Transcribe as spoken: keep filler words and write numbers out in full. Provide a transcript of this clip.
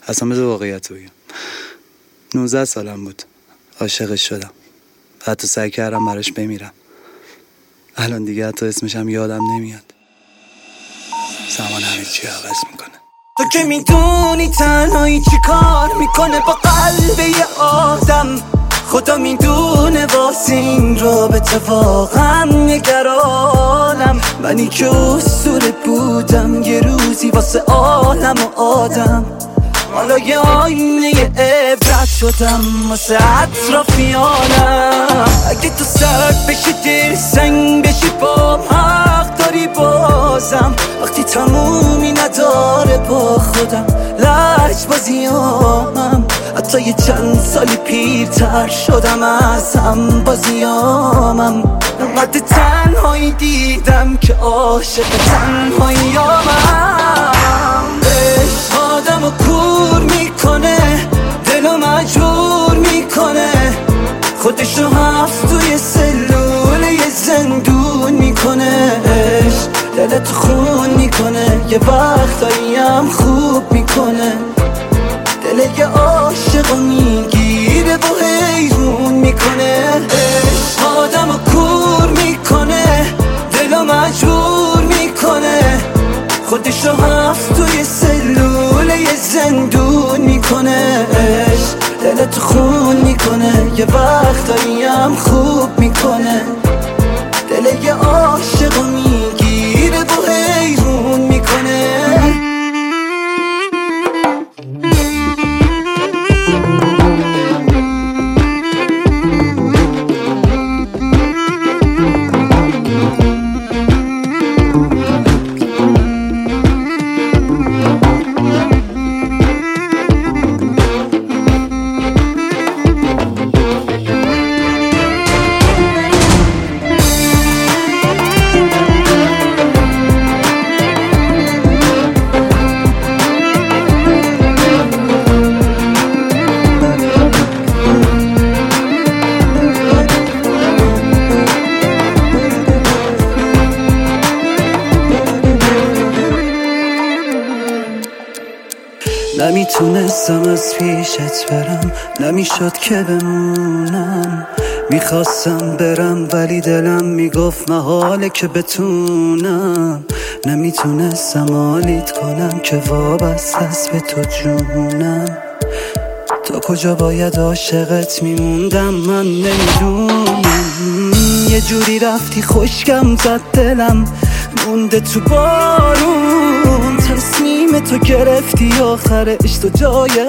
اصلا بذار واقعیت رو بگم. نوزده سالم بود عاشقش شدم، حتی سعی کردم براش بمیرم. الان دیگه حتی اسمشم یادم نمیاد. زمان همه چی عوض میکنه. تو که میدونی تنهایی چی کار میکنه با قلب یه آدم. خدا میدونه واسه این رابطه واقعا نگرانم. منی که اسطوره بودم یه روزی واسه عالم و آدم. حالا یه آینه عبرت شدم واسه اطرافیانم. اگه تو سرد بشی دل سنگ بشی با حق داری بازم. وقتی تمومی نداره با خودم لج بازیامم. حتی یه چند سالی پیرتر شدم از هم بازیامم. انقدر تنهایی دیدم که عاشق تنهاییامم. عشق آدمو کور میکنه، دلو مجبور میکنه، خودشو هفت توی سلول یه زندون میکنه. عشق دلت خون میکنه، یه وقتایی هم خوب میکنه. دل یه عاشقو میگیره و حیرون میکنه. عشق آدمو کور میکنه، دلو مجبور میکنه، خودشو هفت توی سلول یه زندون میکنه. عشق دلت خون میکنه، یه وقتایی هم خوب میکنه. دل یه عاشقو میگیره و حیرون میکنه. نمیتونستم از پیشت برم، نمیشد که بمونم. میخواستم برم ولی دلم میگفت محاله که بتونم. نمیتونستم حالیت کنم که وابسته است به تو جونم. تا کجا باید عاشقت میموندم من نمیدونم. یه جوری رفتی خشکم زد دلم مونده تو بارون. تصمیم تو گرفتی آخرش تو جای